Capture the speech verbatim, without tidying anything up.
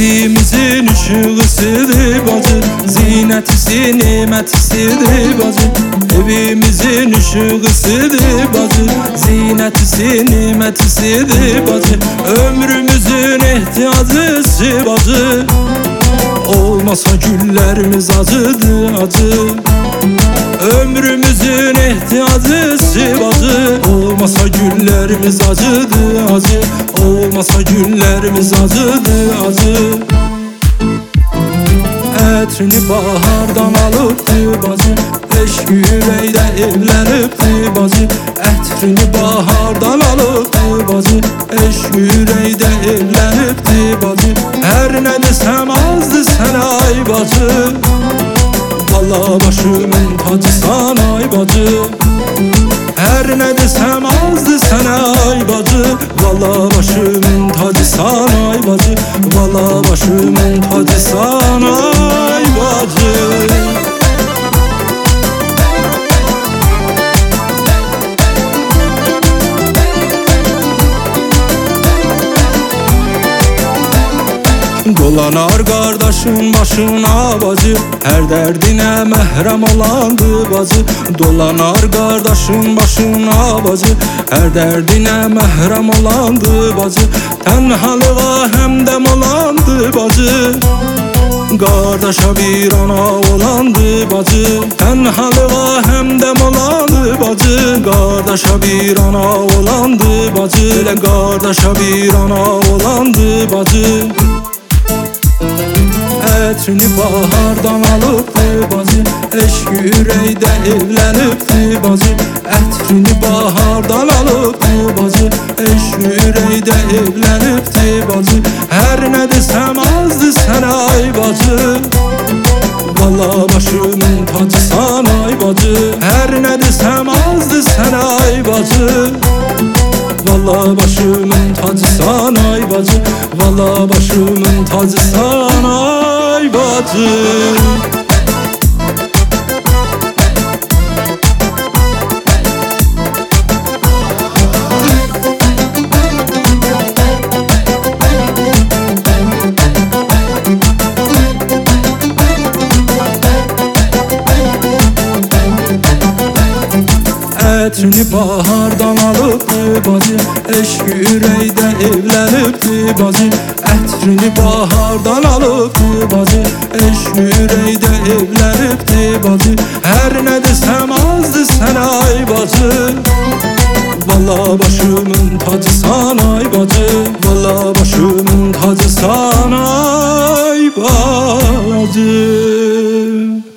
Evimizin ışığısıdır bacı, zinetisi nimetisidir bacı. Evimizin ışığısıdır bacı, zinetisi nimetisidir bacı. Ömrümüzün ihtiyacısı bacı, olmasa güllerimiz acıdı acı. Ömrümüzün ihtiyacısı bacı, olmasa güllerimiz acıdı acı. Olmasa güllerimiz acıdı acı. Etrini bahardan alıptı bacı, eşk yüreğde evlenipti bacı. Etrini bahardan alıptı bacı, eşk yüreğde evlenipti bacı. Her ne desem azdı sen ay bacı, valla başımın tacısan ay bacı. Her ne desem azdı sana ay bacı, valla başımın tacısan ay bacı. Valla başımın tacısan ay bacı. Dolanar kardeşin başına bacı, her derdine mehrem olandı bacı. Dolanar kardeşin başına bacı, her derdine mehrem olandı bacı. Tenhalığa hemdem olandı bacı, kardeşe bir ana olandı bacı. Tenhalığa hemdem olandı bacı, kardeşe bir ana olandı bacı. Elə kardeşe bir ana olandı bacı. Etrini bahardan alıptı bacı, eşk yüreğde evlenipti bacı. Etrini bahardan alıptı bacı, eşk yüreğde evlenipti bacı. Her ne desem azdı sen ay bacı, valla başımın tacısan ay bacı. Her ne desem azdı sen ay bacı, valla başımın tacısan ay bacı. Valla başımın tacısan ay bacı. Etrini bahardan alıptı bacı, eşk yüreğde evlenipti bacı. Etrini bahardan alıptı bacı, eşk yüreğde evlenipti bacı. Her ne desem azdı sen ay bacı, valla başımın tacısan ay bacı. Valla başımın tacısan ay bacı.